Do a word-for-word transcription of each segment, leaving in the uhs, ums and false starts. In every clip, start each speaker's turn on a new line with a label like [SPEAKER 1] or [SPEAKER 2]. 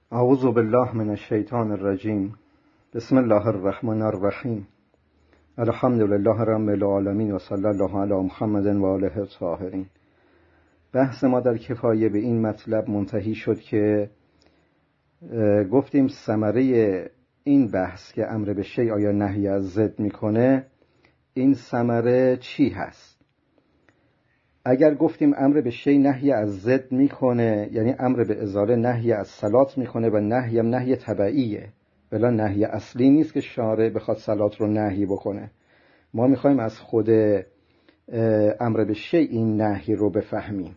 [SPEAKER 1] اعوذ بالله من الشیطان الرجیم. بسم الله الرحمن الرحیم. الحمد لله رب العالمین و صلی الله علی محمد و آله الطاهرین. بحث ما در کفایه به این مطلب منتهی شد که گفتیم ثمره این بحث که امر به شیء آیا نهی از ضد میکنه، این ثمره چی هست؟ اگر گفتیم امر به شیء نهی از ضد میکنه، یعنی امر به ازاله نهی از صلات میکنه و نهی هم نهی تبعیه، بلا نهی اصلی نیست که شارع بخواد صلات رو نهی بکنه. ما میخوایم از خود امر به شیء این نهی رو بفهمیم.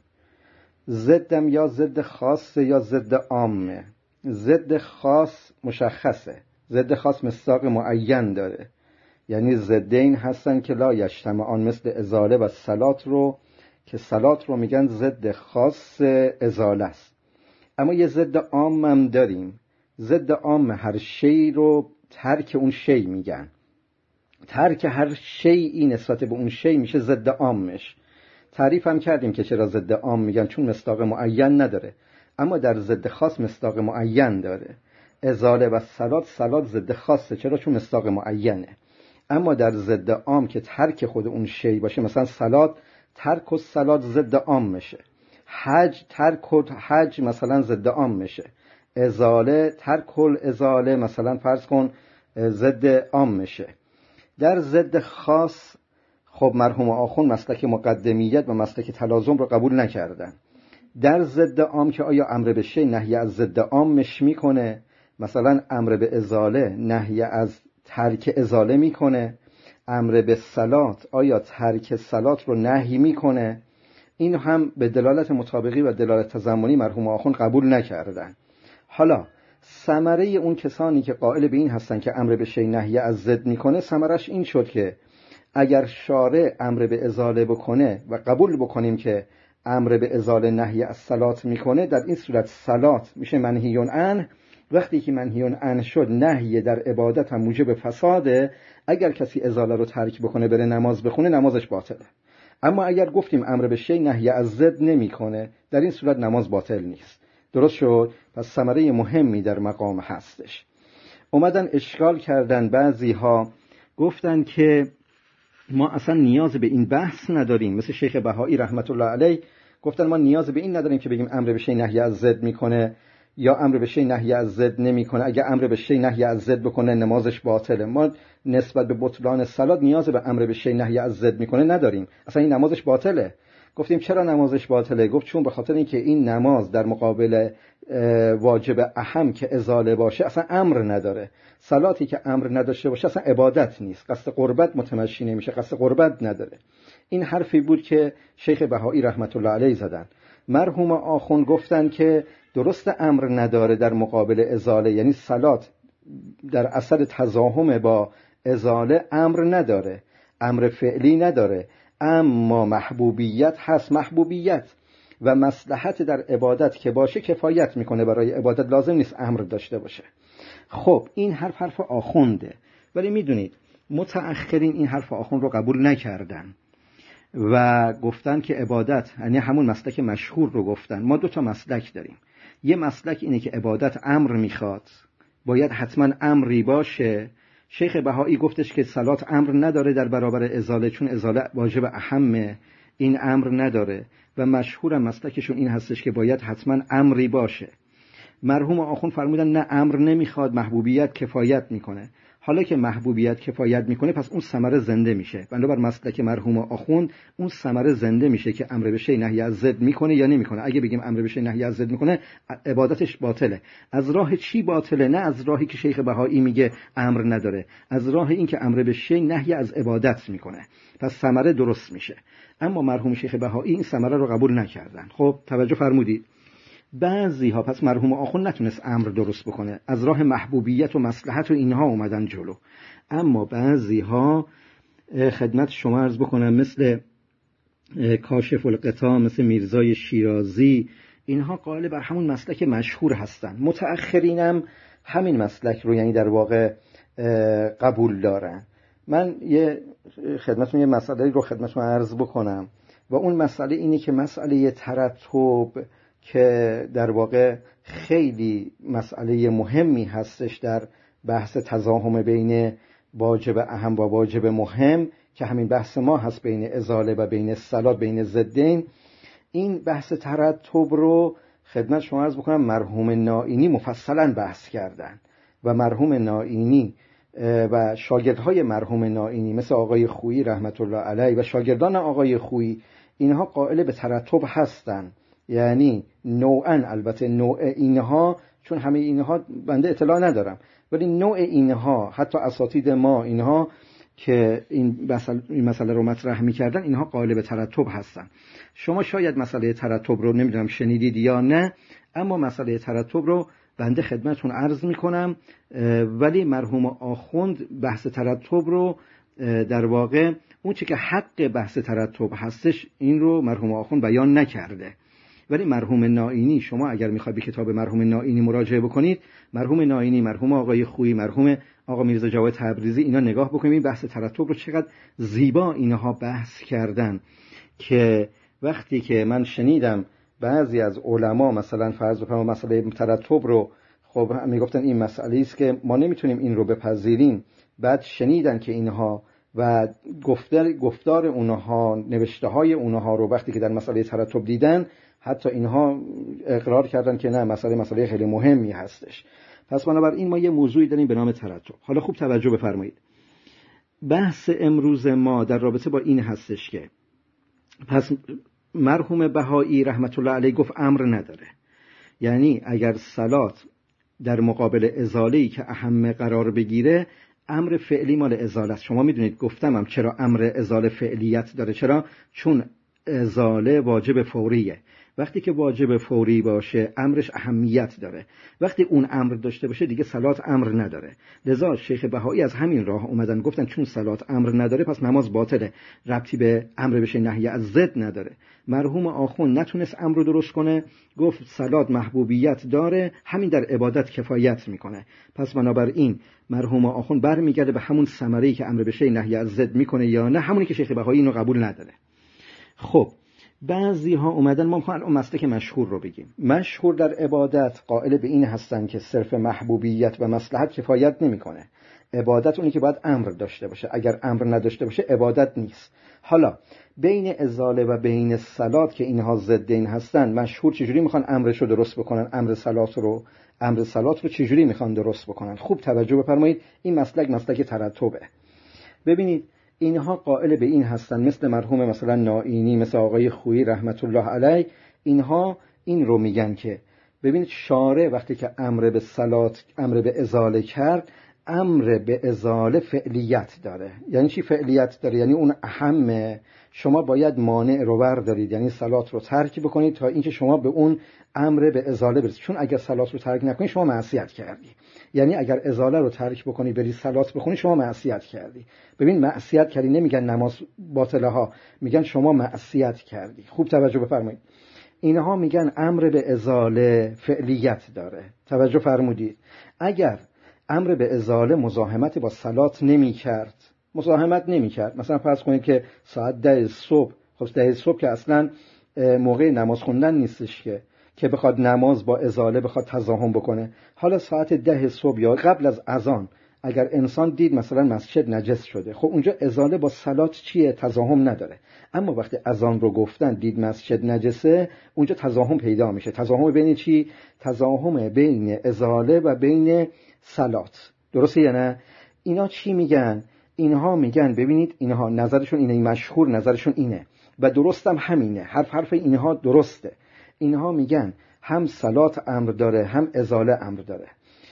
[SPEAKER 1] ضدم یا ضد خاصه یا ضد عامه. ضد خاص مشخصه، ضد خاص مصداق معین داره، یعنی ضدین هستن که لا یجتمعان، مثل ازاله و صلات رو که صلات رو میگن ضد خاص ازاله است. اما یه ضد عام هم داریم. ضد عام هر شی رو ترک اون شی میگن. ترک هر شیئی نسبت به اون شی میشه ضد عامش. تعریف هم کردیم که چرا ضد عام میگن، چون مصداق معین نداره. اما در ضد خاص مصداق معین داره. ازاله و صلات، صلات ضد خاصه، چرا؟ چون مصداق معینه. اما در ضد عام که ترک خود اون شی باشه، مثلا صلات ترک و صلات ضد عام میشه. حج ترک و حج مثلا ضد عام میشه. ازاله ترک و ازاله مثلا فرض کن ضد عام میشه. در ضد خاص خب مرحوم آخوند مسلک مقدمیت و مسلک تلازم رو قبول نکردن. در ضد عام که آیا امر به شیء نهی از ضد عامش میکنه، مثلا امر به ازاله نهی از ترک ازاله میکنه، امر به صلات آیا ترک صلات رو نهی میکنه، این هم به دلالت مطابقی و دلالت تضمنی مرحوم آخوند قبول نکردن. حالا ثمره اون کسانی که قائل به این هستن که امر به شیء نهی از ضد میکنه، ثمرش این شد که اگر شارع امر به ازاله بکنه و قبول بکنیم که امر به ازاله نهی از صلات میکنه، در این صورت صلات میشه منهی عنه. وقتی که منهی عنه شد، نهی در عبادت هم موجب فساده. اگر کسی ازاله رو ترک بکنه بره نماز بخونه، نمازش باطله. اما اگر گفتیم امر به شیء نهی از ضد نمیکنه، در این صورت نماز باطل نیست. درست شد؟ پس ثمره مهمی در مقام هستش. اومدن اشکال کردن بعضی ها، گفتن که ما اصلا نیاز به این بحث نداریم. مثل شیخ بهایی رحمت الله علیه گفتن ما نیاز به این نداریم که بگیم امر به شیء نهی از ضد میکنه یا امر به شیء نهی از ضد نمیکنه. اگه امر به شیء نهی از ضد بکنه نمازش باطله. ما نسبت به بطلان صلات نیاز به امر به شیء نهی از ضد میکنه نداریم، اصلا این نمازش باطله. گفتیم چرا نمازش باطله؟ گفت چون به خاطر اینکه این نماز در مقابل واجب اهم که ازاله باشه اصلا امر نداره. صلاتی که امر نداشته باشه اصلا عبادت نیست، قصد قربت متمشی نمیشه، قصد قربت نداره. این حرفی بود که شیخ بهایی رحمت الله علیه زدن. مرحوم آخوند گفتن که درست امر نداره در مقابل ازاله، یعنی صلات در اثر تزاحم با ازاله امر نداره، امر فعلی نداره، اما محبوبیت هست. محبوبیت و مصلحت در عبادت که باشه کفایت میکنه برای عبادت، لازم نیست امر داشته باشه. خب این حرف حرف آخونده، ولی میدونید متأخرین این حرف آخوند رو قبول نکردن و گفتن که عبادت، یعنی همون مسلک مشهور رو گفتن. ما دو تا مسلک داریم. یه مسلک اینه که عبادت امر میخواد، باید حتما امری باشه. شیخ بهایی گفتش که صلات امر نداره در برابر ازاله، چون ازاله واجب اهمه، این امر نداره. و مشهور مسلکشون این هستش که باید حتما امری باشه. مرحوم آخوند فرمودن نه، امر نمیخواد، محبوبیت کفایت میکنه. حالا که محبوبیت کفایت میکنه، پس اون ثمره زنده میشه. بنابر مسلک مرحوم آخوند اون ثمره زنده میشه که امر به شیء نهی از ضد میکنه یا نمیکنه. اگه بگیم امر به شیء نهی از ضد میکنه، عبادتش باطله. از راه چی باطله؟ نه از راهی که شیخ بهایی میگه امر نداره، از راه این که امر به شیء نهی از عبادت میکنه، پس ثمره درست میشه. اما مرحوم شیخ بهایی این ثمره رو قبول نکردن. خب توجه فرمودید. بعضی ها، پس مرحوم آخوند نتونست امر درست بکنه، از راه محبوبیت و مصلحت و اینها اومدن جلو. اما بعضی ها خدمت شما عرض بکنم، مثل کاشف القطاع، مثل میرزای شیرازی، اینها قائل بر همون مسلک مشهور هستن. متأخرینم همین مسلک رو یعنی در واقع قبول دارن. من یه خدمتتون یه مسئله رو خدمتتون عرض بکنم و اون مسئله اینه که مسئله ترتب که در واقع خیلی مسئله مهمی هستش در بحث تزاحم بین واجب اهم و واجب مهم که همین بحث ما هست بین ازاله و بین صلات، بین ضدین. این بحث ترتب رو خدمت شما عرض بکنم مرحوم نائینی مفصلا بحث کردن و مرحوم نائینی و شاگردهای مرحوم نائینی مثل آقای خویی رحمت الله علیه و شاگردان آقای خویی اینها قائل به ترتب هستن. یعنی نوعا، البته نوع اینها، چون همه اینها بنده اطلاع ندارم، ولی نوع اینها حتی اساتید ما اینها که این مسئله, این مسئله رو مطرح می‌کردن اینها قائل به ترتب هستن. شما شاید مسئله ترتب رو نمیدونم شنیدید یا نه، اما مسئله ترتب رو بنده خدمتون عرض میکنم، ولی مرحوم آخوند بحث ترتب رو در واقع اون چی که حق بحث ترتب هستش این رو مرحوم آخوند بیان نکرده. ولی مرحوم نائینی، شما اگر میخواید به کتاب مرحوم نائینی مراجعه بکنید، مرحوم نائینی، مرحوم آقای خویی، مرحوم آقا میرزا جواد تبریزی، اینا نگاه بکنید این بحث ترتب رو چقدر زیبا اینها بحث کردن. که وقتی که من شنیدم بعضی از علما مثلا فرض بکنم مسئله ترتب رو خب میگفتن این مسئله است که ما نمیتونیم این رو بپذیریم، بعد شنیدن که اینها و گفتار گفتار اونها، نوشته های اونها رو وقتی که در مسئله ترتب دیدن، حتی اینها اقرار کردن که نه، مسئله مسئله خیلی مهمی هستش. پس بنابراین ما یه موضوعی داریم به نام ترتب. حالا خوب توجه بفرمایید. بحث امروز ما در رابطه با این هستش که پس مرحوم بهایی رحمت الله علیه گفت امر نداره. یعنی اگر صلات در مقابل ازاله‌ای که اهم قرار بگیره، امر فعلی مال ازاله است. شما میدونید گفتم هم چرا امر ازاله فعلیت داره. چرا؟ چون ازاله واجب فوریه. وقتی که واجب فوری باشه امرش اهمیت داره. وقتی اون امر داشته باشه دیگه صلات امر نداره. لذا شیخ بهایی از همین راه اومدن گفتن چون صلات امر نداره پس نماز باطله، ربطی به امر بشه نهی از ضد نداره. مرحوم آخوند نتونست امر رو درست کنه، گفت صلات محبوبیت داره، همین در عبادت کفایت میکنه. پس بنابراین مرحوم آخوند برمیگرده به همون ثمره‌ای که امر بشه نهی از ضد میکنه یا نه، همونی که شیخ بهایی اینو قبول نداره. خب بعضی ها اومدن، ما میخوام اون مسلک مشهور رو بگیم. مشهور در عبادت قائل به این هستن که صرف محبوبیت و مصلحت کفایت نمیکنه. عبادت اونی که باید امر داشته باشه، اگر امر نداشته باشه عبادت نیست. حالا بین ازاله و بین صلات که اینها ضدین هستن، مشهور چجوری میخوان امرش رو درست بکنن؟ امر صلات رو امر صلات رو چجوری میخوان درست بکنن؟ خوب توجه بفرمایید. این مسلک مسلک ترتبه. ببینید اینها قائل به این هستن، مثل مرحوم مثلا نائینی، مثل آقای خویی رحمت الله علیه، اینها این رو میگن که ببینید شارع وقتی که امر به صلات، امر به ازاله کرد، امر به ازاله فعلیت داره. یعنی چی فعلیت داره؟ یعنی اون اهمه، شما باید مانع رو بردارید، یعنی صلات رو ترک بکنید تا اینکه شما به اون امر به ازاله برسید. چون اگر صلات رو ترک نکنید شما معصیت کردی. یعنی اگر ازاله رو ترک بکنی بری صلات بخونی شما معصیت کردی. ببین معصیت کردی، نمیگن نماز باطله ها، میگن شما معصیت کردی. خوب توجه بفرمایید. اینها میگن امر به ازاله فعلیت داره. توجه فرمودید. اگر امر به ازاله مزاحمت با صلات نمیکرد، مزاحمت نمیکرد، مثلا فرض کنید که ساعت ده صبح، خب ده صبح که اصلا موقع نماز خوندن نیستش که که بخواد نماز با ازاله بخواد تزاحم بکنه. حالا ساعت ده صبح یا قبل از اذان اگر انسان دید مثلا مسجد نجس شده، خب اونجا ازاله با صلات چیه؟ تزاحم نداره. اما وقتی اذان رو گفتن دید مسجد نجسه، اونجا تزاحم پیدا میشه. تزاحم بین چی؟ تزاحم بین ازاله و بین صلات. درسته یا نه؟ اینا چی میگن؟ اینها میگن ببینید، اینها نظرشون اینه، این مشهور نظرشون اینه و درستم همینه، حرف حرف اینها درسته. اینها میگن هم صلات امر داره هم ازاله امر داره،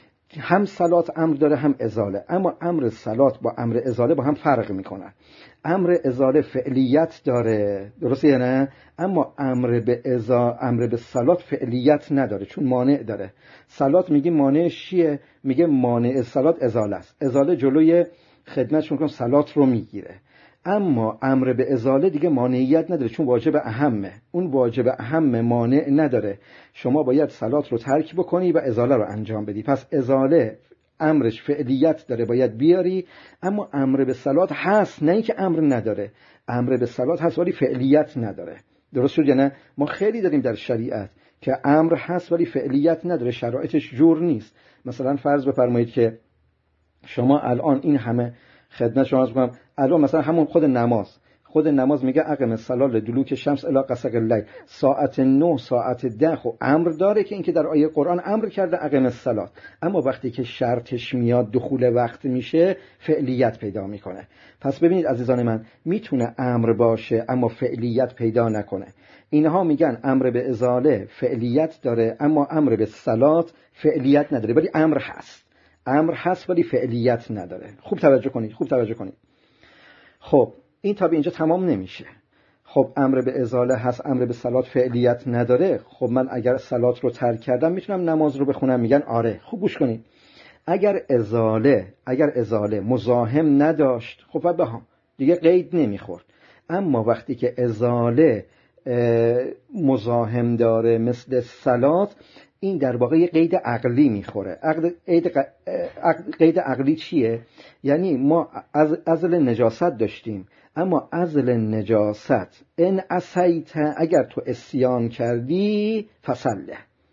[SPEAKER 1] هم صلات امر داره هم ازاله، اما امر صلات با امر ازاله با هم فرق میکنن. امر ازاله فعلیت داره، درسته یا نه؟ اما امر به ازا امر به صلات فعلیت نداره، چون مانع داره. صلات میگه مانعش چیه؟ میگه مانع صلات ازاله است. ازاله جلوی خدمتشون کنم صلات رو میگیره. اما امر به ازاله دیگه مانعیت نداره، چون واجب اهمه. اون واجب اهم مانع نداره. شما باید صلات رو ترک بکنی و ازاله رو انجام بدی. پس ازاله امرش فعلیت داره، باید بیاری. اما امر به صلات هست، نه اینکه امر نداره. امر به صلات هست ولی فعلیت نداره. درست شد یا نه؟ ما خیلی داریم در شریعت که امر هست ولی فعلیت نداره، شرایطش جور نیست. مثلا فرض بفرمایید که شما الان این همه خدمت شما عرض می‌کنم، الان مثلا همون خود نماز خود نماز میگه اقم الصلاة لدلوک شمس الی غسق اللیل، ساعت نه ساعت ده خب امر داره که اینکه در آیه قرآن امر کرده اقم الصلاة، اما وقتی که شرطش میاد دخول وقت میشه فعلیت پیدا میکنه. پس ببینید عزیزان من، میتونه امر باشه اما فعلیت پیدا نکنه. اینها میگن امر به ازاله فعلیت داره اما امر به صلات فعلیت نداره، ولی امر هست، امر هست ولی فعلیت نداره. خوب توجه کنید، خوب توجه کنید. خب این تا به اینجا تمام نمیشه. خب امر به ازاله هست، امر به صلات فعلیت نداره. خب من اگر صلات رو ترک کردم میتونم نماز رو بخونم؟ میگن آره. خوب گوش کنید، اگر ازاله اگر ازاله مزاحم نداشت خب بعد بها دیگه قید نمیخورد. اما وقتی که ازاله مزاحم داره مثل صلات، این در واقع یه قید عقلی میخوره. عقد قید, قید عقلی چیه؟ یعنی ما از ازل نجاست داشتیم، اما ازل نجاست ان عصیت، اگر تو عصیان کردی فصله،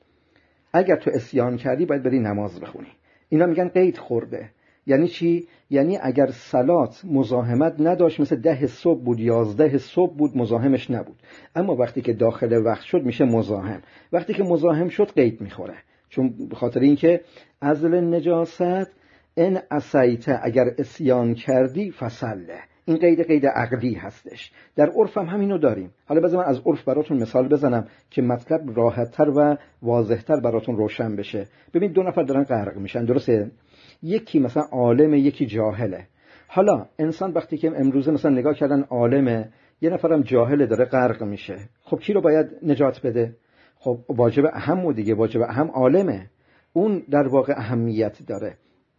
[SPEAKER 1] اگر تو عصیان کردی باید بری نماز بخونی. اینا میگن قید خورده. یعنی چی؟ یعنی اگر صلات مزاحمت نداشت، مثل ده صبح بود یازده صبح بود مزاحمش نبود، اما وقتی که داخل وقت شد میشه مزاحم. وقتی که مزاحم شد قید میخوره، چون بخاطر اینکه ازل نجاست ان عصیت، اگر عصیان کردی فصله. این قید قید عقلی هستش. در عرف هم همینو داریم. حالا بذار من از عرف براتون مثال بزنم که مطلب راحت‌تر و واضح‌تر براتون روشن بشه. ببین دو نفر دارن غرق میشن، درسته؟ یکی مثلا عالمه یکی جاهله. حالا انسان وقتی که امروزه مثلا نگاه کردن عالمه، یه نفرم جاهله داره غرق میشه، خب کی رو باید نجات بده؟ خب واجب اهم و دیگه واجب اهم عالمه، اون در واقع اهمیت داره.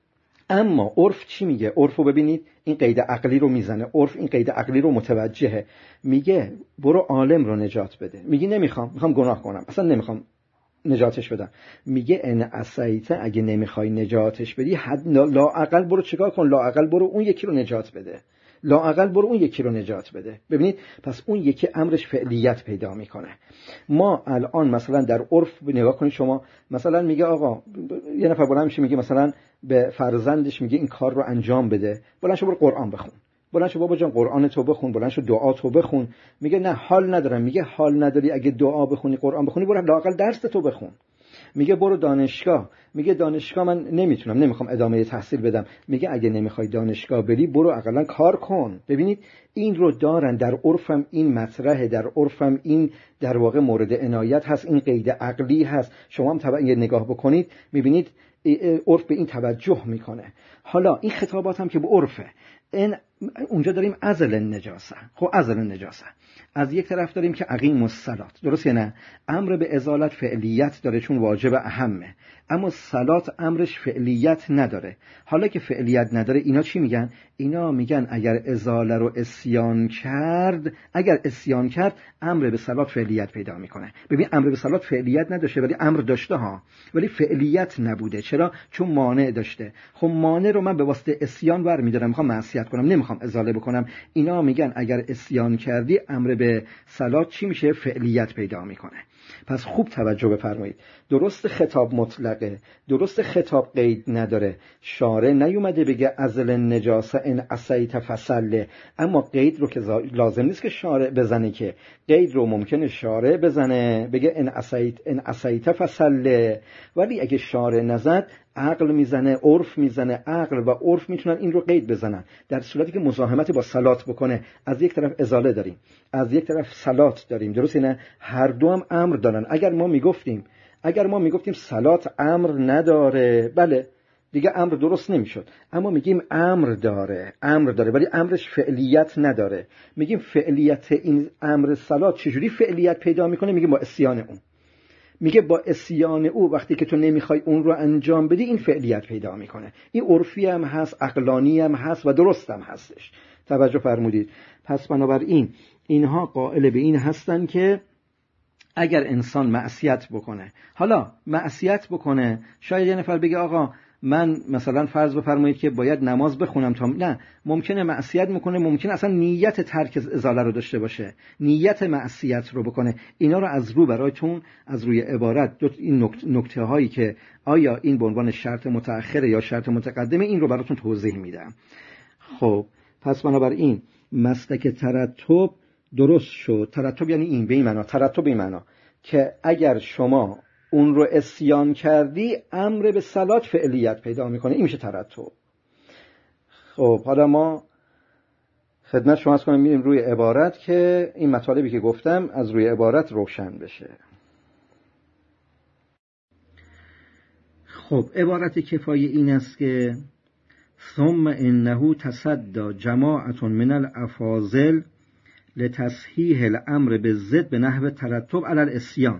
[SPEAKER 1] اما عرف چی میگه؟ عرفو ببینید، این قید عقلی رو میزنه. عرف این قید عقلی رو متوجهه، میگه برو عالم رو نجات بده. میگی نمیخوام، میخوام گناه کنم، اصلا نمیخوام نجاتش بدم. میگه ان عصیت، اگه نمیخوای نجاتش بدی حد لااقل برو چیکار کن؟ لااقل برو اون یکی رو نجات بده، لااقل برو اون یکی رو نجات بده. ببینید پس اون یکی امرش فعلیت پیدا میکنه. ما الان مثلا در عرف نگاه کنید، شما مثلا میگه آقا یه نفر بلند میشه میگه مثلا به فرزندش میگه این کار رو انجام بده، بلند شو برو قرآن بخون، بلند شو بابا جان قرآن تو بخون، بلند شو دعا تو بخون. میگه نه حال ندارم. میگه حال نداری؟ اگه دعا بخونی قرآن بخونی برو لااقل درس تو بخون. میگه برو دانشگاه. میگه دانشگاه من نمیتونم، نمیخوام ادامه تحصیل بدم. میگه اگه نمیخوای دانشگاه بری برو اقلا کار کن. ببینید این رو دارن در عرفم، این مطرحه در عرفم، این در واقع مورد عنایت هست، این قید عقلی هست. شما هم طبعا یه نگاه بکنید میبینید عرف به این توجه میکنه. حالا این خطابات هم که به عرفه، این اونجا داریم ازل النجاسه. خب ازل النجاسه از یک طرف داریم که اقیم الصلات، درسته نه؟ امر به ازالت فعلیت داره چون واجب اهمه، اما صلات امرش فعلیت نداره. حالا که فعلیت نداره اینا چی میگن؟ اینا میگن اگر ازاله رو عصیان کرد، اگر عصیان کرد امر به صلات فعلیت پیدا میکنه. ببین امر به صلات فعلیت نداشته ولی امر داشته ها، ولی فعلیت نبوده. چرا؟ چون مانع داشته. خب مانع رو من به واسطه عصیان برمی‌دارم، میخوام معصیت کنم، نمیخوام ازاله بکنم. اینا میگن اگر عصیان کردی امر به صلات چی میشه؟ فعلیت پیدا میکنه. پس خوب توجه بفرمایید. درست خطاب مطلقه، درست خطاب قید نداره. شارع نیومده بگه ازل النجاسه ان عصیت فصله، اما قید رو که لازم نیست که شارع بزنه، که قید رو ممکنه شارع بزنه بگه ان عصیت ان عصیت فصله، ولی اگه شارع نزد عقل میزنه، عرف میزنه. عقل و عرف میتونن این رو قید بزنن. در صورتی که مزاحمت با صلات بکنه، از یک طرف ازاله داریم، از یک طرف صلات داریم، درسته نه؟ هر دو هم امر دارن. اگر ما میگفتیم اگر ما میگفتیم صلات امر نداره، بله دیگه امر درست نمیشد. اما میگیم امر داره، امر داره ولی امرش فعلیت نداره. میگیم فعلیت این امر صلات چجوری فعلیت پیدا میکنه؟ میگیم با عصیان اون. میگه با عصیان او وقتی که تو نمیخوای اون رو انجام بدی این فعلیت پیدا میکنه. این عرفی هم هست، عقلانی هم هست و درست هم هستش. توجه فرمودید؟ پس بنابراین اینها قائل به این هستن که اگر انسان معصیت بکنه، حالا معصیت بکنه، شاید یه نفر بگه آقا من مثلا فرض بفرمایید که باید نماز بخونم تا نه، ممکنه معصیت میکنه، ممکنه اصلا نیت ترک ازاله رو داشته باشه، نیت معصیت رو بکنه. اینا رو از رو برایتون از روی عبارت دو این نکته, نکته هایی که آیا این به عنوان شرط متأخره یا شرط متقدمه، این رو براتون توضیح میدم. خب پس بنابراین مسلک ترتب درست شد. ترتب یعنی این، به این معنا، ترتب به این معنا که اگر شما اون رو عصیان کردی، امر به صلات فعلیت پیدا میکنه. این میشه ترتب. خب حالا ما خدمت شما از کنم میریم روی عبارت که این مطالبی که گفتم از روی عبارت روشن بشه. خب عبارت کفایه این است که ثم انه تصدى جماعة من الافاضل لتصحیح الامر بالضد به نحو ترتب علی العصیان.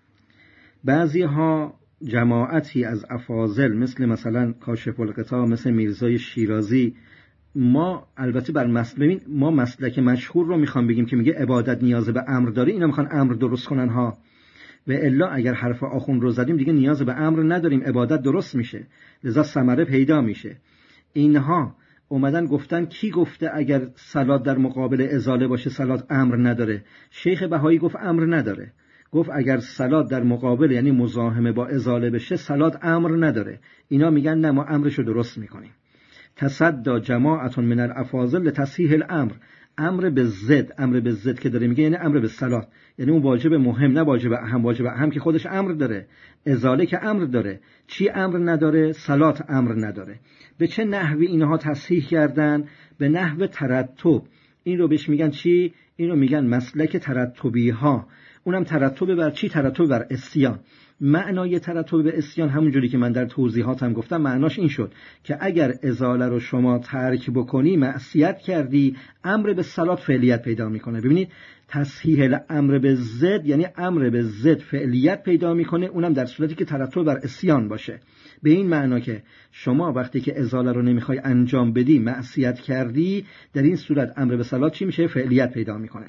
[SPEAKER 1] بعضی ها جماعتی از افاضل مثل مثلا کاشف الغطا، مثل میرزای شیرازی، ما البته بر مسلک، ببین ما مسلک مشهور رو میخوام بگیم که میگه عبادت نیاز به امر داره، اینا میخوان امر درست کنن ها. و الا اگر حرف آخون رو زدیم دیگه نیاز به امر نداریم، عبادت درست میشه، لذا ثمره پیدا میشه. اینها اومدن گفتن کی گفته اگر صلات در مقابل ازاله باشه صلات امر نداره؟ شیخ بهایی گفت امر نداره، گفت اگر صلات در مقابل یعنی مزاحمه با ازاله بشه صلات امر نداره. اینا میگن نه، ما امرشو درست میکنیم. تصدى جماعة من الافاضل لتصحیح الامر، امر به ضد، امر به ضد که داره میگه یعنی امر به صلات، یعنی اون واجب مهم نه واجب اهم. واجب اهم که خودش امر داره، ازاله که امر داره. چی امر نداره؟ صلات امر نداره. به چه نحوی اینها تصحیح کردن؟ به نحو ترتب. این رو بهش میگن چی؟ این رو میگن مسلک ترتبی ها. اونم ترتب بر چی؟ ترتب بر عصیان. معنای ترتب به عصیان همونجوری که من در توضیحاتم گفتم، معناش این شد که اگر ازاله رو شما ترک بکنی معصیت کردی، امر به صلات فعلیت پیدا میکنه. ببینید تصحیح الامر به ضد یعنی امر به ضد فعلیت پیدا میکنه، اونم در صورتی که ترتب بر عصیان باشه. به این معنا که شما وقتی که ازاله رو نمیخوای انجام بدی، معصیت کردی، در این صورت امر به صلات چی میشه؟ فعلیت پیدا میکنه.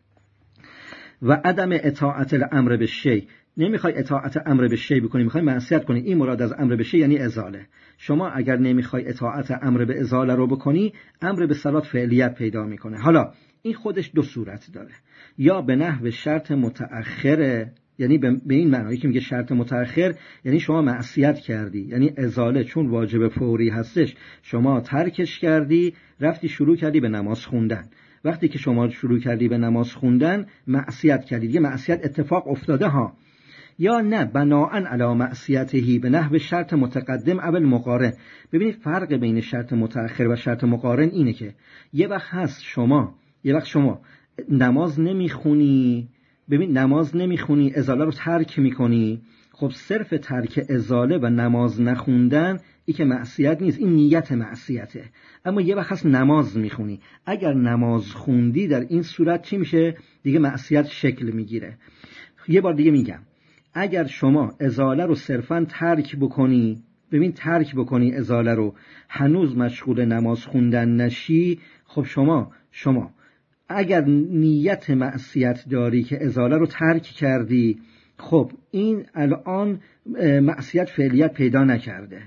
[SPEAKER 1] و عدم اطاعت الامر به شی، نمیخوای اطاعت امر به شی بکنی، میخوای معصیت کنی. این مراد از امر به شی یعنی ازاله. شما اگر نمیخوای اطاعت امر به ازاله رو بکنی، امر به صلات فعلیت پیدا میکنه. حالا این خودش دو صورت داره، یا به نحو شرط متأخره، یعنی به این معنایی که میگه شرط متأخر یعنی شما معصیت کردی، یعنی ازاله چون واجب فوری هستش شما ترکش کردی، رفتی شروع کردی به نماز خوندن. وقتی که شما شروع کردی به نماز خوندن معصیت کردی، دیگه معصیت اتفاق افتاده ها. یا نه بناءً علی معصیتهی به نحو شرط متقدم اول مقارن. ببینید فرق بین شرط متأخر و شرط مقارن اینه که یه وقت هست شما یه وقت شما نماز نمیخونی، ببین نماز نمیخونی، ازاله رو ترک میکنی، خب صرف ترک ازاله و نماز نخوندن این که معصیت نیست، این نیت معصیته. اما یه وقت هست نماز میخونی، اگر نماز خوندی در این صورت چی میشه؟ دیگه معصیت شکل میگیره. یه بار دیگه میگم، اگر شما ازاله رو صرفاً ترک بکنی، ببین ترک بکنی ازاله رو، هنوز مشغول نماز خوندن نشی، خب شما شما اگر نیت معصیت داری که ازاله رو ترک کردی، خب این الان معصیت فعلیت پیدا نکرده،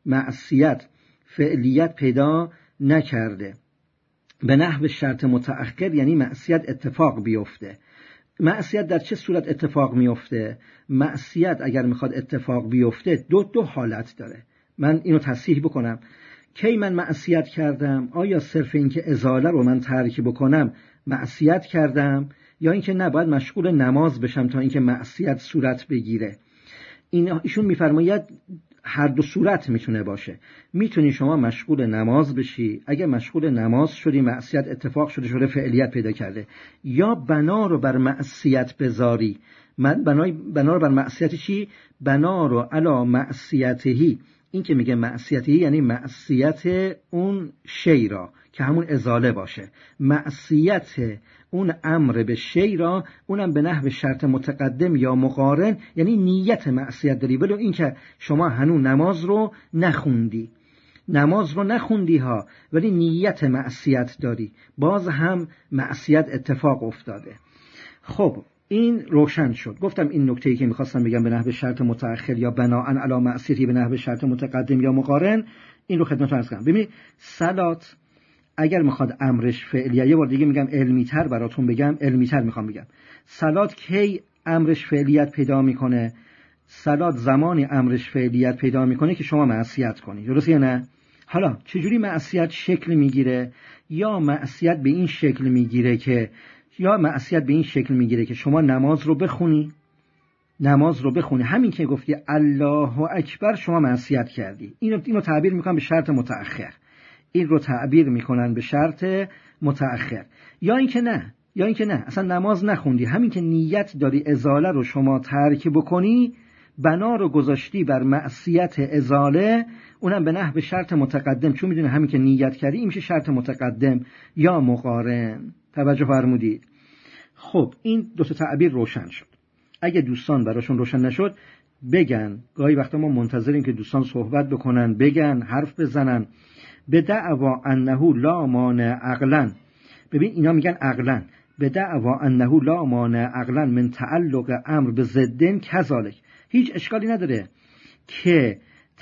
[SPEAKER 1] معصیت فعلیت پیدا نکرده. به نحو شرط متأخر یعنی معصیت اتفاق بیفته. معصیت در چه صورت اتفاق میفته؟ معصیت اگر میخواد اتفاق بیفته دو دو حالت داره. من اینو تصحیح بکنم. کی من معصیت کردم؟ آیا صرف این که ازاله رو من ترک بکنم معصیت کردم، یا اینکه نه باید مشغول نماز بشم تا اینکه معصیت صورت بگیره؟ این ایشون میفرماید هر دو صورت میتونه باشه. میتونی شما مشغول نماز بشی، اگه مشغول نماز شدی معصیت اتفاق شده شده فعلیت پیدا کرده، یا بنا رو بر معصیت بذاری. من بنای بنا رو بر معصیت چی؟ بنا رو علی معصیتهی. این که میگه معصیتهی یعنی معصیت اون شی را که همون ازاله باشه، معصیت اون امر به شی را، اونم به نحو شرط متقدم یا مقارن، یعنی نیت معصیت داری، ولو این که شما هنوز نماز رو نخوندی نماز رو نخوندی ها، ولی نیت معصیت داری، باز هم معصیت اتفاق افتاده. خب این روشن شد. گفتم این نکته‌ای که می‌خواستم بگم به نحو شرط متأخر یا بناءً علی معصیتی به نحو شرط متقدم یا مقارن، این رو خدمتتون عرض کنم. ببینید صلات اگر میخواد امرش فعلیه، یه بار دیگه میگم علمی‌تر براتون بگم، علمی‌تر میخوام بگم، صلات کی امرش فعلیت پیدا میکنه؟ صلات زمانی امرش فعلیت پیدا میکنه که شما معصیت کنی، درسته یا نه؟ حالا چجوری معصیت شکل میگیره؟ یا معصیت به این شکل میگیره که یا معصیت به این شکل میگیره که شما نماز رو بخونی، نماز رو بخونی همین که گفتی الله اکبر شما معصیت کردی. اینو اینو تعبیر میکنن به شرط متأخر. این رو تعبیر میکنن به شرط متأخر. یا اینکه نه، یا اینکه نه اصلا نماز نخوندی، همین که نیت داری ازاله رو شما ترک بکنی، بنا رو گذاشتی بر معصیت ازاله، اونم به نحو شرط متقدم، چون میدونه همین که نیت کردی این میشه شرط متقدم یا مقارن. توجه فرمودید؟ خب این دو تا تعبیر روشن شد. اگه دوستان براشون روشن نشد بگن، گاهی وقتا ما منتظریم که دوستان صحبت بکنن، بگن، حرف بزنن. به دعوا انه لا مانع عقلا، ببین اینا میگن عقلا، به دعوا انه لا مانع عقلا من تعلق امر به ضدن کذالک، هیچ اشکالی نداره که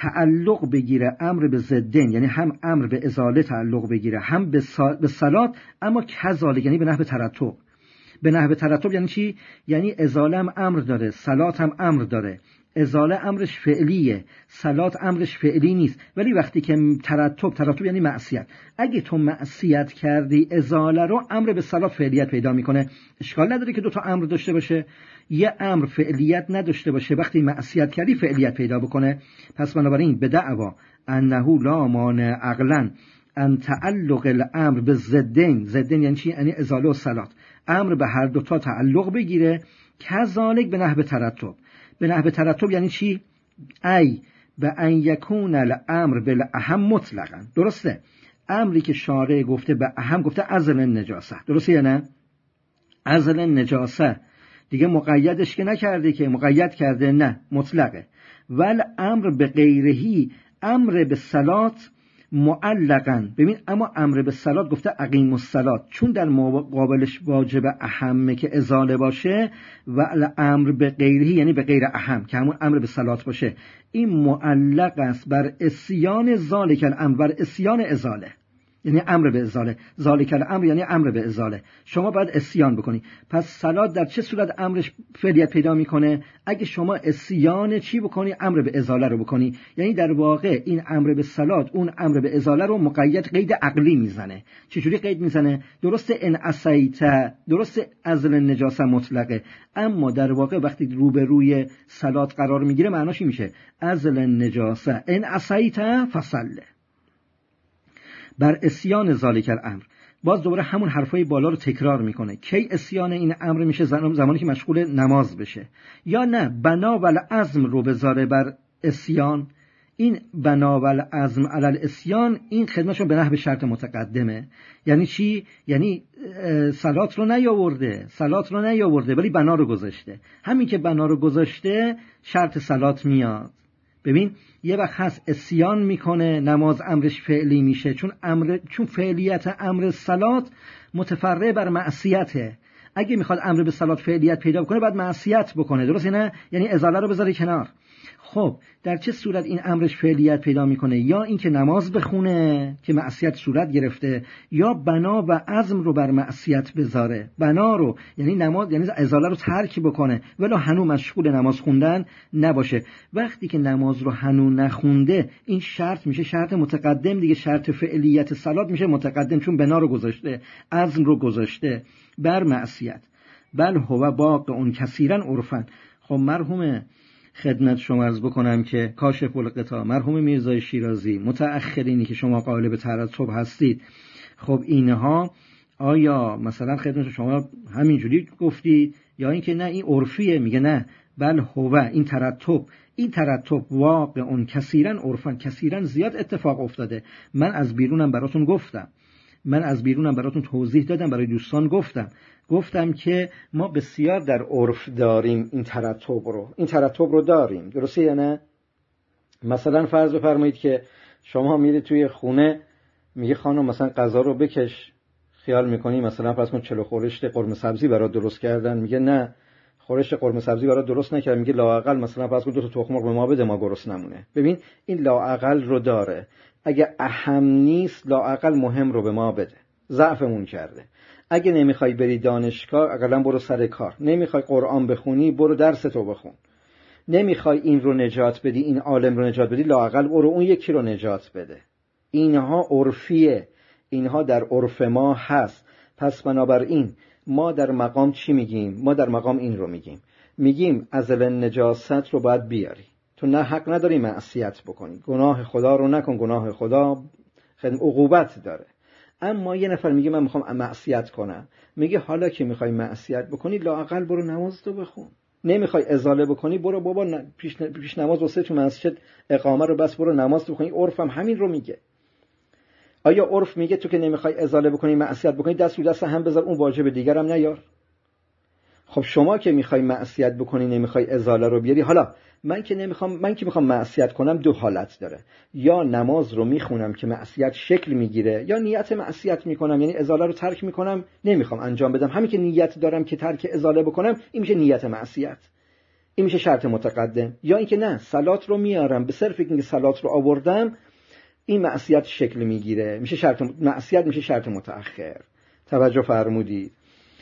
[SPEAKER 1] تعلق بگیره امر به ضدن، یعنی هم امر به ازاله تعلق بگیره هم به صلات، اما کذالک یعنی به نحو ترتب. به نحو ترتب یعنی چی؟ یعنی ازاله هم امر داره، صلات هم امر داره. ازاله امرش فعلیه، صلات امرش فعلی نیست، ولی وقتی که ترتب، ترتب یعنی معصیت، اگه تو معصیت کردی ازاله رو، امر به صلات فعلیت پیدا میکنه. اشکال نداره که دو تا امر داشته باشه، یه امر فعلیت نداشته باشه، وقتی معصیت کردی فعلیت پیدا بکنه. پس بنابراین به دعوا انه لا مانع عقلا ان تعلق الامر به ضدین، ضدین یعنی چی؟ یعنی ازاله و صلات، امر به هر دو تا تعلق بگیره، کذالک به نحو ترتب. به نحو ترتب یعنی چی؟ ای به ان یکون الامر بالاهم مطلقا، درسته؟ امری که شارع گفته به اهم، گفته ازل النجاسه، درسته یا نه؟ ازل النجاسه دیگه مقیدش که نکرده، که مقید کرده، نه مطلقه. ول امر به غیرهی، امر به صلات معلقاً، ببین اما امر به صلات گفته اقیم الصلات، چون در مقابلش واجب اهمه که ازاله باشه، و امر به غیرهی یعنی به غیر اهم که همون امر به صلات باشه، این معلق است بر اسیان ذالک الامر، بر اسیان ازاله، یعنی امر به ازاله. ذالک الامر یعنی امر به ازاله، شما باید اسیان بکنی. پس صلات در چه صورت امرش فعلیت پیدا میکنه؟ اگه شما اسیان چی بکنی؟ امر به ازاله رو بکنی. یعنی در واقع این امر به صلات اون امر به ازاله رو مقید، قید عقلی میزنه. چجوری قید میزنه؟ درسته ان عصیت، درسته ازل النجاسه مطلقه، اما در واقع وقتی روبروی صلات قرار میگیره معناش میشه ازل النجاسه ان عصیت فصله، بر اسیان ذالک الامر. باز دوباره همون حرفای بالا رو تکرار میکنه. کی اسیان این امر میشه؟ زمانی که مشغول نماز بشه. یا نه بنا و العزم رو بذاره بر اسیان، این بنا و العزم علی الاسیان این خدمتشون به نحو شرط متقدمه. یعنی چی؟ یعنی صلات رو نیاورده، صلات رو نیاورده ولی بنا رو گذاشته. همین که بنا رو گذاشته شرط صلات میاد. ببین یه وقت هست اسیان میکنه، نماز امرش فعلی میشه، چون امر چون فعلیت امر صلات متفرع بر معصیته. اگه میخواد امر به صلات فعلیت پیدا کنه باید معصیت بکنه، درسته نه؟ یعنی ازاله رو بذاره کنار. خب در چه صورت این امرش فعلیت پیدا میکنه؟ یا اینکه نماز بخونه که معصیت صورت گرفته، یا بنا و عزم رو بر معصیت بذاره. بنا رو یعنی نماز، یعنی ازاله رو ترک بکنه ولی هنوز مشغول نماز خوندن نباشه. وقتی که نماز رو هنوز نخونده این شرط میشه شرط متقدم دیگه، شرط فعلیت صلات میشه متقدم، چون بنا رو گذاشته، عزم رو گذاشته بر معصیت. بل هو باق اون کثیرا عرفن. خب مرحوم خدمت شما عرض بکنم که کاشف الغطا، مرحوم میرزای شیرازی، متأخرینی که شما قائل به ترتب هستید، خب اینها آیا مثلا خدمت شما همینجوری گفتی یا اینکه نه این عرفیه؟ میگه نه، بل هو این ترتب، این ترتب واقع اون کثیرا عرفن، کثیرا زیاد اتفاق افتاده. من از بیرونم براتون گفتم، من از بیرونم براتون توضیح دادم، برای دوستان گفتم گفتم که ما بسیار در عرف داریم این ترتب رو، این ترتب رو داریم، درسته یا نه؟ مثلا فرض بفرمایید که شما میری توی خونه، میگه خانم مثلا غذا رو بکش، خیال میکنی مثلا پس ما چلو خورشت قرمه سبزی برات درست کردن، میگه نه خورش قرمه سبزی برات درست نکرد، میگه لااقل مثلا فرض کن دو تا تخم مرغ به ما بده، ما گرسنمونه. ببین این لااقل رو داره، اگه اهم نیست لااقل مهم رو به ما بده، ضعفمون کرده. اگه نمیخوای بری دانشگاه اقلا برو سر کار، نمیخوای قرآن بخونی برو درس تو بخون، نمیخوای این رو نجات بدی، این عالم رو نجات بدی، لااقل برو اون یکی رو نجات بده. اینها عرفیه، اینها در عرف ما هست. پس بنابراین ما در مقام چی میگیم؟ ما در مقام این رو میگیم، میگیم ازل نجاست رو باید بیاری، تو نه حق نداری معصیت بکنی، گناه خدا رو نکن، گناه خدا خیلی عقوبت داره. اما یه نفر میگه من میخوام معصیت کنم، میگه حالا که میخوای معصیت بکنی لااقل برو نماز تو بخون، نمیخوای ازاله بکنی برو بابا پیش, پیش نماز واسه تو مسجد اقامه رو بس برو نماز تو بخونی. عرفم همین رو میگه. آیا عرف میگه تو که نمیخوای ازاله بکنی معصیت بکنی دست رو دست هم بذار، اون واجب دیگرم نیار؟ خب شما که میخوای معصیت بکنی نمیخوای ازاله رو بیاری. حالا من که نمیخوام، من که میخوام معصیت کنم دو حالت داره، یا نماز رو میخونم که معصیت شکل میگیره، یا نیت معصیت میکنم یعنی ازاله رو ترک میکنم، نمیخوام انجام بدم، همین که نیت دارم که ترک ازاله بکنم این میشه نیت معصیت، این میشه شرط متقدم. یا اینکه نه صلات رو میارم به صرف اینکه صلات رو آوردم این معصیت شکل میگیره، میشه شرط معصیت، میشه شرط متأخر. توجه فرمودید؟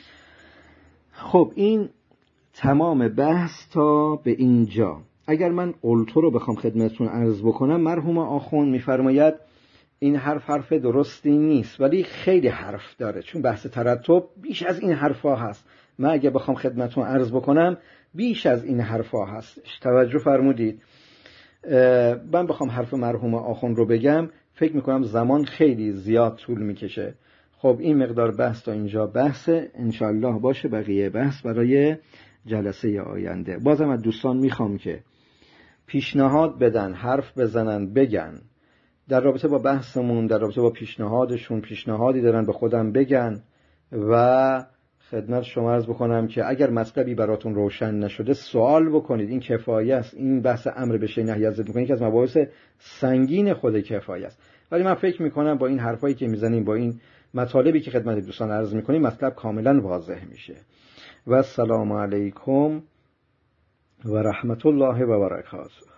[SPEAKER 1] خب این تمام بحث تا به اینجا. اگر من قلتو رو بخوام خدمتتون عرض بکنم، مرحوم آخوند میفرماید این حرف حرف درستی نیست ولی خیلی حرف داره، چون بحث ترتب بیش از این حرفا هست. من اگه بخوام خدمتتون عرض بکنم بیش از این حرفا هستش. توجه فرمودید؟ من بخوام حرف مرحوم آخوند رو بگم فکر میکنم زمان خیلی زیاد طول میکشه. خب این مقدار بحث تا اینجا بحثه، انشالله باشه بقیه بحث برای جلسه آینده. بازم از دوستان میخوام که پیشنهاد بدن، حرف بزنن، بگن در رابطه با بحثمون، در رابطه با پیشنهادشون، پیشنهادی دارن به خودم بگن و خدمت شما عرض بکنم که اگر مطلبی براتون روشن نشده سوال بکنید، این کفایه است. این بحث امر به شیء نهی از ضد میکنید که از مباحث سنگین خود کفایه است، ولی من فکر میکنم با این حرفایی که میزنیم، با این مطالبی که خدمت دوستان عرض میکنیم مطلب کاملا واضح میشه. و السلام علیکم و رحمت الله و برکاته.